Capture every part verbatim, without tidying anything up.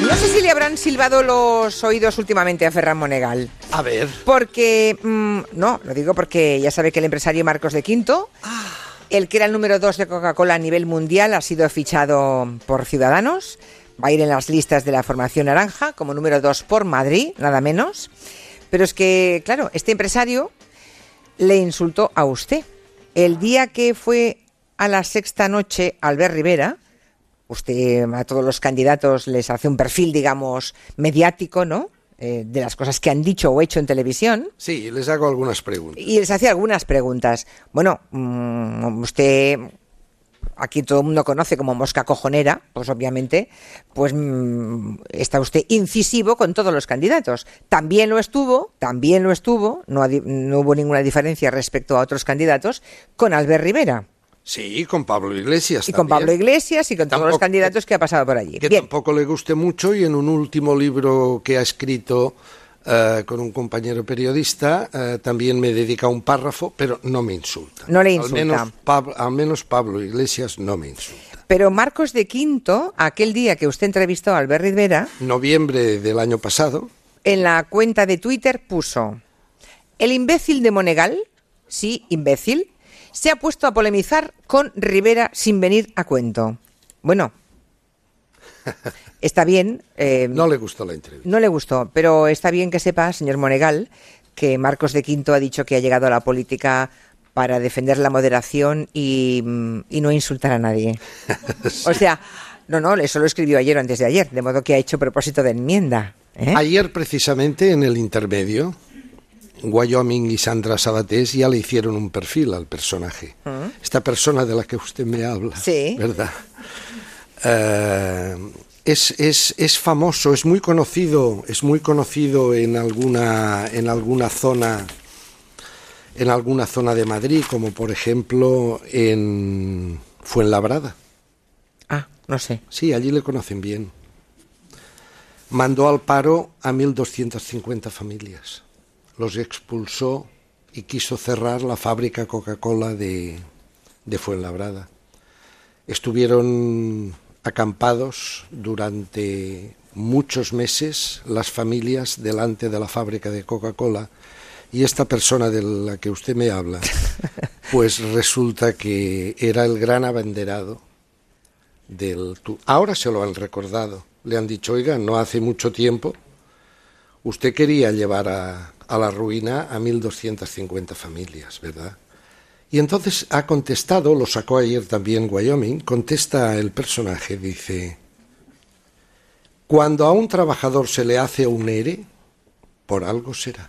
No sé si le habrán silbado los oídos últimamente a Ferran Monegal. A ver. Porque, mmm, no, lo digo porque ya sabe que el empresario Marcos de Quinto, ah. el que era el número dos de Coca-Cola a nivel mundial, ha sido fichado por Ciudadanos. Va a ir en las listas de la formación naranja como número dos por Madrid, nada menos. Pero es que, claro, este empresario le insultó a usted. El día que fue a la sexta noche Albert Rivera, usted a todos los candidatos les hace un perfil, digamos, mediático, ¿no? Eh, de las cosas que han dicho o hecho en televisión. Sí, les hago algunas preguntas. Y les hace algunas preguntas. Bueno, mmm, usted, aquí todo el mundo conoce como mosca cojonera, pues obviamente, pues mmm, está usted incisivo con todos los candidatos. También lo estuvo, también lo estuvo, no, no hubo ninguna diferencia respecto a otros candidatos, con Albert Rivera. Sí, con Pablo Iglesias. Y también. con Pablo Iglesias y con tampoco, todos los candidatos que ha pasado por allí. Que Bien. Tampoco le guste mucho, y en un último libro que ha escrito uh, con un compañero periodista uh, también me dedica un párrafo, pero no me insulta. No le insulta. Al menos, Pab- al menos Pablo Iglesias no me insulta. Pero Marcos de Quinto, aquel día que usted entrevistó a Albert Rivera, noviembre del año pasado, en la cuenta de Twitter puso: el imbécil de Monegal, sí, imbécil, se ha puesto a polemizar con Rivera sin venir a cuento. Bueno, está bien. Eh, no le gustó la entrevista. No le gustó, pero está bien que sepa, señor Monegal, que Marcos de Quinto ha dicho que ha llegado a la política para defender la moderación y, y no insultar a nadie. Sí. O sea, no, no, eso lo escribió ayer o antes de ayer, de modo que ha hecho propósito de enmienda. ¿eh? Ayer, precisamente, en el intermedio, Wyoming y Sandra Sabatés ya le hicieron un perfil al personaje. ¿Mm? Esta persona de la que usted me habla, sí. ¿verdad? Uh, es, es, es famoso, es muy conocido, es muy conocido en alguna, en alguna zona, en alguna zona de Madrid, como por ejemplo en Fuenlabrada. Ah, no sé. Sí, allí le conocen bien. Mandó al paro a mil doscientas cincuenta familias. Los expulsó y quiso cerrar la fábrica Coca-Cola de, de Fuenlabrada. Estuvieron acampados durante muchos meses las familias delante de la fábrica de Coca-Cola, y esta persona de la que usted me habla, pues resulta que era el gran abanderado del... Ahora se lo han recordado, le han dicho: oiga, no hace mucho tiempo usted quería llevar a... a la ruina a mil doscientas cincuenta familias, ¿verdad? Y entonces ha contestado, lo sacó ayer también Wyoming, contesta el personaje, dice: cuando a un trabajador se le hace un ERE, por algo será.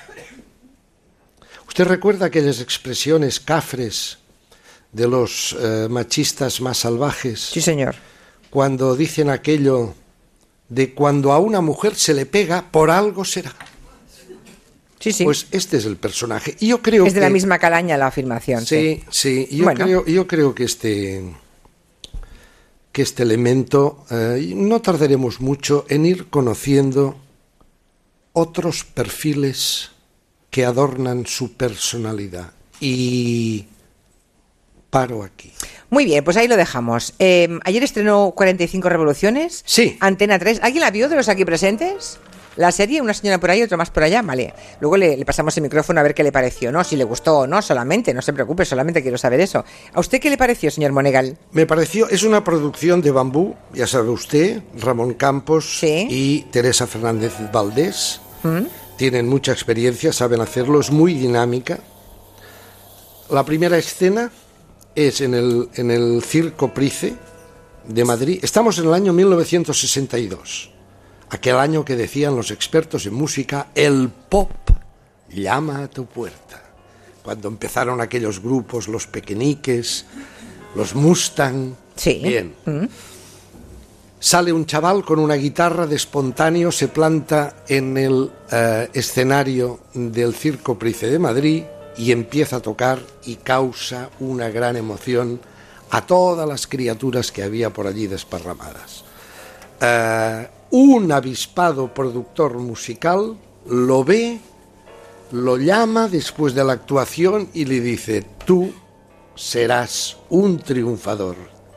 ¿Usted recuerda aquellas expresiones cafres de los eh, machistas más salvajes? Sí, señor. Cuando dicen aquello de cuando a una mujer se le pega, por algo será. Sí, sí. Pues este es el personaje. Y yo creo es de que, la misma calaña la afirmación. Sí, sí. sí. Yo, bueno. creo, yo creo que este, que este elemento, eh, no tardaremos mucho en ir conociendo otros perfiles que adornan su personalidad. Y paro aquí. Muy bien, pues ahí lo dejamos. Eh, ayer estrenó cuarenta y cinco revoluciones. Sí. Antena tres. ¿Alguien la vio de los aquí presentes? La serie, una señora por ahí, otra más por allá, vale. Luego le, le pasamos el micrófono a ver qué le pareció, ¿no? Si le gustó o no, solamente, no se preocupe, solamente quiero saber eso. ¿A usted qué le pareció, señor Monegal? Me pareció, es una producción de Bambú, ya sabe usted, Ramón Campos ¿sí? y Teresa Fernández Valdés. ¿Mm? Tienen mucha experiencia, saben hacerlo, es muy dinámica. La primera escena es en el, en el Circo Price de Madrid. Estamos en el año mil novecientos sesenta y dos. Aquel año que decían los expertos en música, el pop llama a tu puerta. Cuando empezaron aquellos grupos, los Pequeñiques, los Mustang. Sí. Bien. ¿Mm? Sale un chaval con una guitarra de espontáneo, se planta en el uh, escenario del Circo Price de Madrid y empieza a tocar y causa una gran emoción a todas las criaturas que había por allí desparramadas. Uh, un avispado productor musical lo ve, lo llama después de la actuación y le dice: tú serás un triunfador,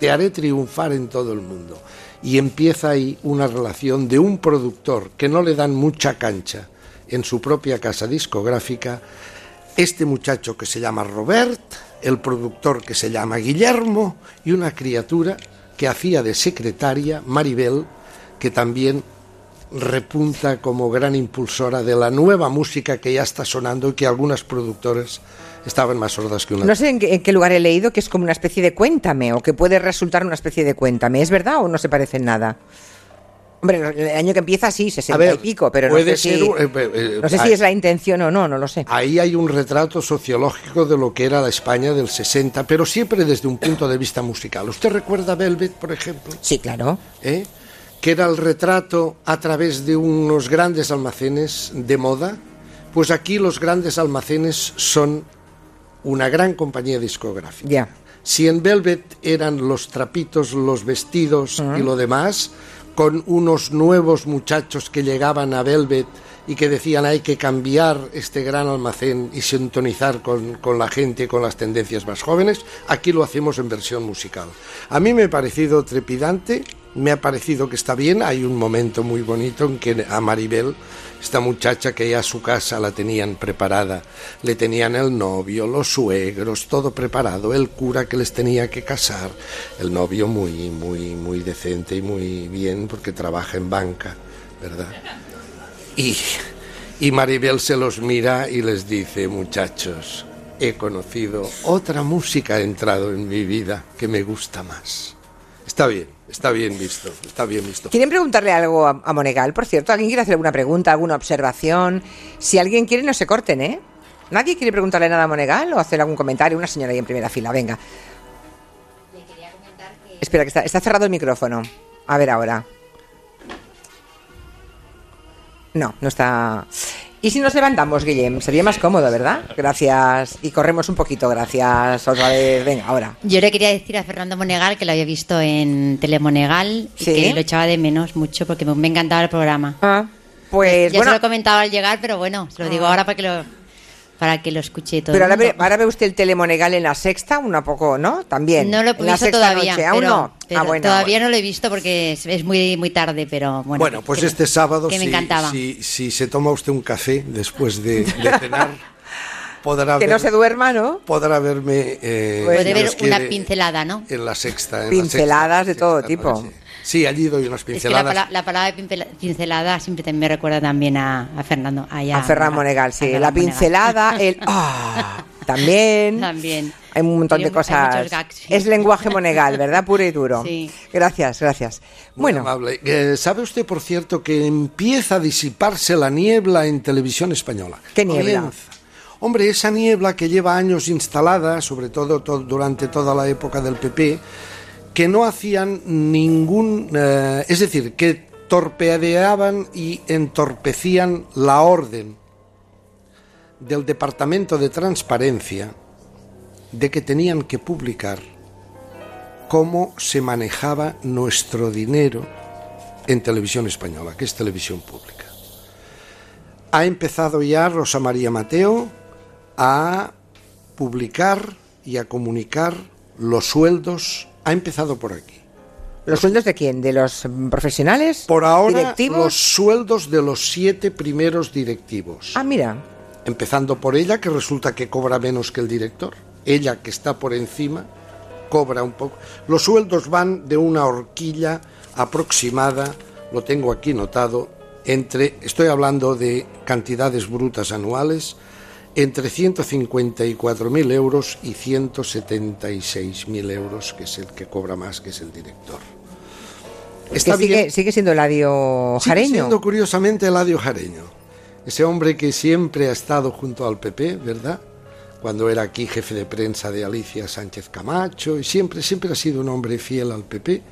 te haré triunfar en todo el mundo. Y empieza ahí una relación de un productor que no le dan mucha cancha en su propia casa discográfica, este muchacho que se llama Robert, el productor que se llama Guillermo y una criatura que hacía de secretaria, Maribel, que también repunta como gran impulsora de la nueva música que ya está sonando y que algunas productoras estaban más sordas que una. No sé en qué, en qué lugar he leído que es como una especie de cuéntame, o que puede resultar una especie de cuéntame. ¿Es verdad o no se parece en nada? Hombre, el año que empieza sí, sesenta ver, y pico, pero no sé, si, ser, eh, eh, no sé hay, si es la intención o no, no lo sé. Ahí hay un retrato sociológico de lo que era la España del sesenta, pero siempre desde un punto de vista musical. ¿Usted recuerda Velvet, por ejemplo? Sí, claro. ¿Eh? Que era el retrato a través de unos grandes almacenes de moda. Pues aquí los grandes almacenes son una gran compañía discográfica. Yeah. Si en Velvet eran los trapitos, los vestidos uh-huh. y lo demás, con unos nuevos muchachos que llegaban a Velvet y que decían hay que cambiar este gran almacén y sintonizar con, con la gente, con las tendencias más jóvenes, aquí lo hacemos en versión musical. A mí me ha parecido trepidante, me ha parecido que está bien. Hay un momento muy bonito en que a Maribel, esta muchacha que ya su casa la tenían preparada, le tenían el novio, los suegros, todo preparado, el cura que les tenía que casar, el novio muy, muy, muy decente y muy bien porque trabaja en banca, ¿verdad? Y, y Maribel se los mira y les dice, muchachos, he conocido otra música, ha entrado en mi vida que me gusta más. Está bien, está bien visto, está bien visto. ¿Quieren preguntarle algo a, a Monegal, por cierto? ¿Alguien quiere hacer alguna pregunta, alguna observación? Si alguien quiere, no se corten, ¿eh? ¿Nadie quiere preguntarle nada a Monegal o hacer algún comentario? Una señora ahí en primera fila, venga. Le quería comentar que... Espera, que está, está cerrado el micrófono. A ver ahora. No, no está... ¿Y si nos levantamos, Guillem? Sería más cómodo, ¿verdad? Gracias. Y corremos un poquito, gracias. Otra vez, venga, ahora. Yo le quería decir a Fernando Monegal que lo había visto en Telemonegal y ¿sí? que lo echaba de menos mucho porque me, me encantaba el programa. Ah, pues ya bueno. se lo comentaba al llegar, pero bueno, se lo digo ah. ahora para que lo... para que lo escuche todo. Pero ahora ve, ahora ve usted el Telemonegal en la Sexta, un poco, ¿no? También. No lo he visto todavía. Noche. ¿Aún pero, no? Pero ah, bueno, todavía bueno. no lo he visto porque es, es muy muy tarde, pero bueno. Bueno, pues que, este sábado, que me si, encantaba. Si, si se toma usted un café después de, de cenar, podrá que ver, no se duerma, ¿no? Podrá verme. Eh, Puede ver una pincelada, ¿no? En la Sexta. En Pinceladas la sexta, de todo sexta tipo. Noche. Sí, allí doy unas pinceladas. Es que la, la palabra pincelada siempre también me recuerda también a, a Fernando. Allá, a Ferran Monegal, sí. Ferran La Monegal. pincelada, el... ¡Ah! También. También. Hay un montón de cosas. Gags, sí. Es lenguaje Monegal, ¿verdad? Puro y duro. Sí. Gracias, gracias. Muy bueno. amable. Eh, ¿Sabe usted, por cierto, que empieza a disiparse la niebla en Televisión Española? ¿Qué niebla? Comienza. Hombre, esa niebla que lleva años instalada, sobre todo to- durante toda la época del P P, que no hacían ningún... Eh, es decir, que torpedeaban y entorpecían la orden del Departamento de Transparencia de que tenían que publicar cómo se manejaba nuestro dinero en Televisión Española, que es televisión pública. Ha empezado ya Rosa María Mateo a publicar y a comunicar los sueldos. Ha empezado por aquí. ¿Los sueldos de quién? ¿De los profesionales? Por ahora, directivos? Los sueldos de los siete primeros directivos. Ah, mira. Empezando por ella, que resulta que cobra menos que el director. Ella, que está por encima, cobra un poco. Los sueldos van de una horquilla aproximada, lo tengo aquí notado, entre, estoy hablando de cantidades brutas anuales, entre ciento cincuenta y cuatro mil euros y ciento setenta y seis mil euros, que es el que cobra más, que es el director. Está sigue, bien. Sigue siendo Eladio Jareño. Sigue siendo curiosamente Eladio Jareño. Ese hombre que siempre ha estado junto al P P, ¿verdad? Cuando era aquí jefe de prensa de Alicia Sánchez Camacho, y siempre, siempre ha sido un hombre fiel al P P.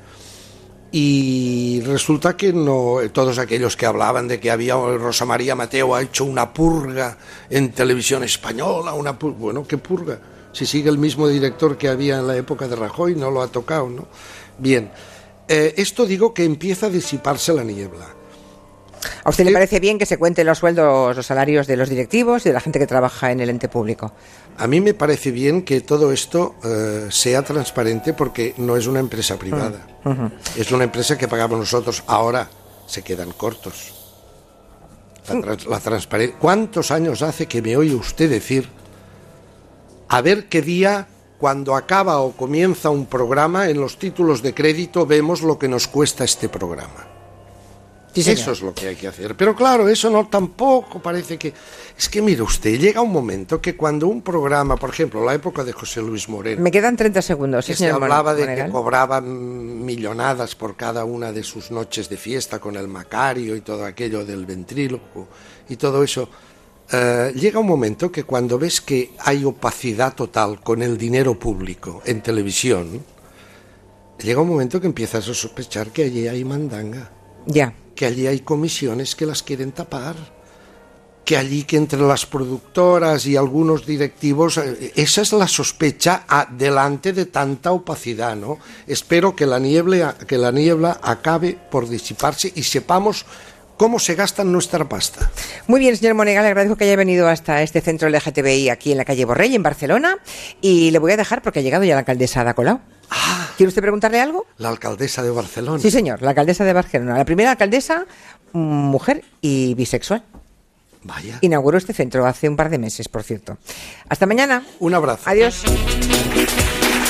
Y resulta que no, todos aquellos que hablaban de que había Rosa María Mateo ha hecho una purga en Televisión Española, una purga, bueno, ¿qué purga? Si sigue el mismo director que había en la época de Rajoy, no lo ha tocado, ¿no? Bien, eh, esto digo que empieza a disiparse la niebla. ¿A usted le ¿Qué? parece bien que se cuenten los sueldos, los salarios de los directivos y de la gente que trabaja en el ente público? A mí me parece bien que todo esto eh, sea transparente porque no es una empresa privada. Uh-huh. Es una empresa que pagamos nosotros. Ahora se quedan cortos. La, trans- la transparencia. ¿Cuántos años hace que me oye usted decir a ver qué día, cuando acaba o comienza un programa, en los títulos de crédito vemos lo que nos cuesta este programa? Sí, eso es lo que hay que hacer. Pero claro, eso no tampoco parece que... Es que mire usted, llega un momento que cuando un programa, por ejemplo, la época de José Luis Moreno... Me quedan treinta segundos, sí, que se señor hablaba de Monegal. que cobraban millonadas por cada una de sus noches de fiesta con el Macario y todo aquello del ventríloco y todo eso. Uh, llega un momento que cuando ves que hay opacidad total con el dinero público en televisión, llega un momento que empiezas a sospechar que allí hay mandanga. Ya. Que allí hay comisiones que las quieren tapar, que allí que entre las productoras y algunos directivos, esa es la sospecha a, delante de tanta opacidad, ¿no? Espero que la niebla, que la niebla acabe por disiparse y sepamos cómo se gasta nuestra pasta. Muy bien, señor Monegal, le agradezco que haya venido hasta este centro L G T B I aquí en la calle Borrell, en Barcelona, y le voy a dejar porque ha llegado ya la alcaldesa Ada Colau. Ah, ¿Quiere usted preguntarle algo? La alcaldesa de Barcelona. Sí, señor, la alcaldesa de Barcelona, la primera alcaldesa mujer y bisexual. Vaya. Inauguró este centro hace un par de meses, por cierto. Hasta mañana. Un abrazo. Adiós.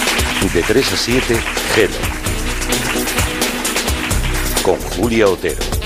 De tres a siete, Hello. Con Julia Otero.